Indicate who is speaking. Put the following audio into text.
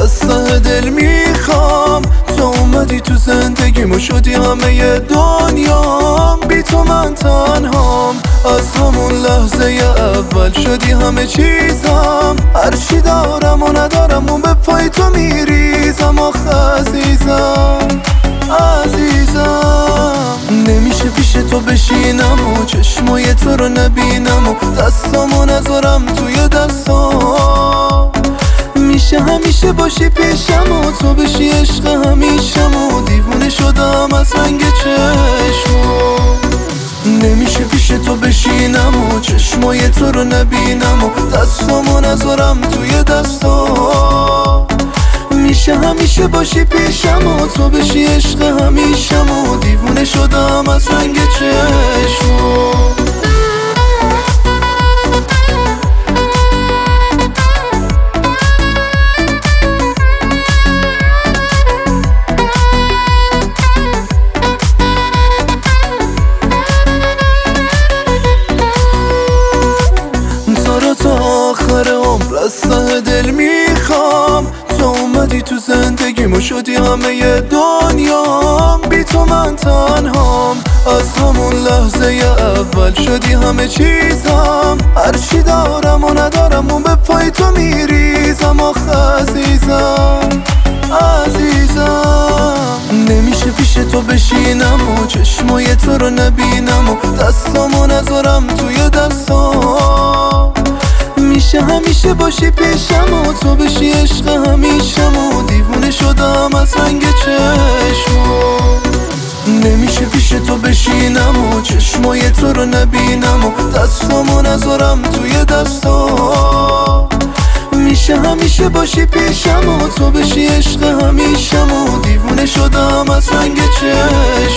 Speaker 1: از ته دل میخوام. تو اومدی تو زندگیمو شدی همه دنیام. بی تو من تنهام، از همون لحظه اول شدی همه چیزم. هرچی دارم و ندارم اون به پای تو میریزم. آخه عزیزم نمیشه پیش تو بشینم و چشمای تو رو نبینم و دستامو نذارم توی دستام. میشه همیشه باشی پیشم و تو بشی عشق همیشم و دیوونه شدم از رنگ چشمو. نمیشه پیش تو بشینم و چشمای تو رو نبینم و دستامو نذارم توی دستام. میشه همیشه باشی پیشم و تو بشی عشق همیشم و دیوونه شدم از رنگ چشمو. تا آخر عمر از ته دل میخوام. تو اومدی تو زندگیمو شدی همه دنیام. بی تو من تنهام، از همون لحظه اول شدی همه چیزم. هرچی دارم و ندارم اون به پای تو میریزم. آخه عزیزم نمیشه پیش تو بشینم و چشمای تو رو نبینم و دستامو نذارم توی دستام. میشه همیشه باشی پیشم و تو بشی عشق همیشم و دیوونه شدم از رنگ چشمو. نمیشه پیش تو بشینم و چشمای تو رو نبینم و دستامو نذارم توی دستام. میشه همیشه باشی پیشم و تو بشی عشق همیشم و دیوونه شدم از رنگ چشمو.